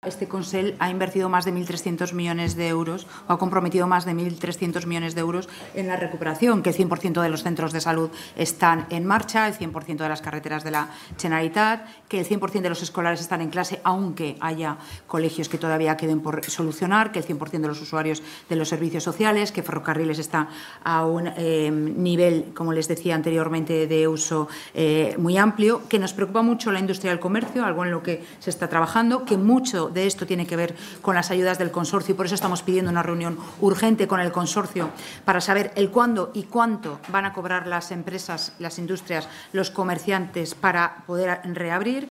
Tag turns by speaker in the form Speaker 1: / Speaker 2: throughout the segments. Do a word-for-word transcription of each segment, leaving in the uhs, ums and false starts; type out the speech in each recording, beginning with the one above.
Speaker 1: Este Consell ha invertido más de mil trescientos millones de euros o ha comprometido más de mil trescientos millones de euros en la recuperación, que el cien por ciento de los centros de salud están en marcha, el cien por ciento de las carreteras de la Generalitat, que el cien por ciento de los escolares están en clase, aunque haya colegios que todavía queden por solucionar, que el cien por ciento de los usuarios de los servicios sociales, que Ferrocarriles está a un eh, nivel, como les decía anteriormente, de uso eh, muy amplio, que nos preocupa mucho la industria del comercio, algo en lo que se está trabajando, que mucho de esto tiene que ver con las ayudas del consorcio y por eso estamos pidiendo una reunión urgente con el consorcio para saber el cuándo y cuánto van a cobrar las empresas, las industrias, los comerciantes para poder reabrir.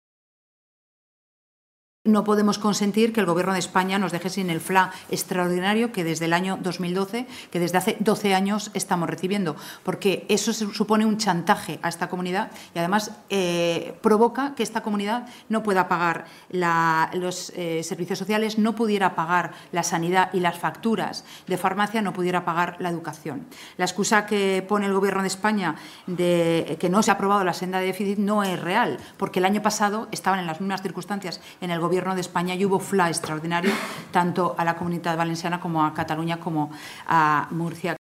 Speaker 1: No podemos consentir que el Gobierno de España nos deje sin el F L A extraordinario que desde el año dos mil doce, que desde hace doce años estamos recibiendo, porque eso supone un chantaje a esta comunidad y además eh, provoca que esta comunidad no pueda pagar la, los eh, servicios sociales, no pudiera pagar la sanidad y las facturas de farmacia, no pudiera pagar la educación. La excusa que pone el Gobierno de España de que no se ha aprobado la senda de déficit no es real, porque el año pasado estaban en las mismas circunstancias en el Gobierno Gobierno de España y hubo F L A extraordinario tanto a la Comunidad Valenciana como a Cataluña como a Murcia.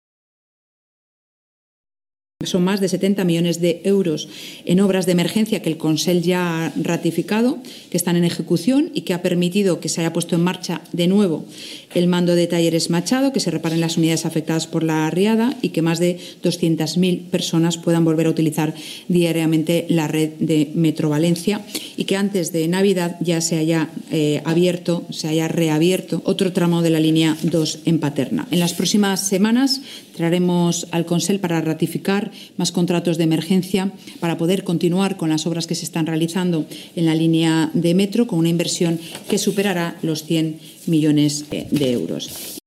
Speaker 1: Son más de setenta millones de euros en obras de emergencia que el Consell ya ha ratificado, que están en ejecución y que ha permitido que se haya puesto en marcha de nuevo el mando de Talleres Machado, que se reparen las unidades afectadas por la riada y que más de doscientas mil personas puedan volver a utilizar diariamente la red de Metro Valencia y que antes de Navidad ya se haya eh, abierto, se haya reabierto otro tramo de la línea dos en Paterna. En las próximas semanas traeremos al Consell para ratificar más contratos de emergencia para poder continuar con las obras que se están realizando en la línea de metro con una inversión que superará los cien millones de euros.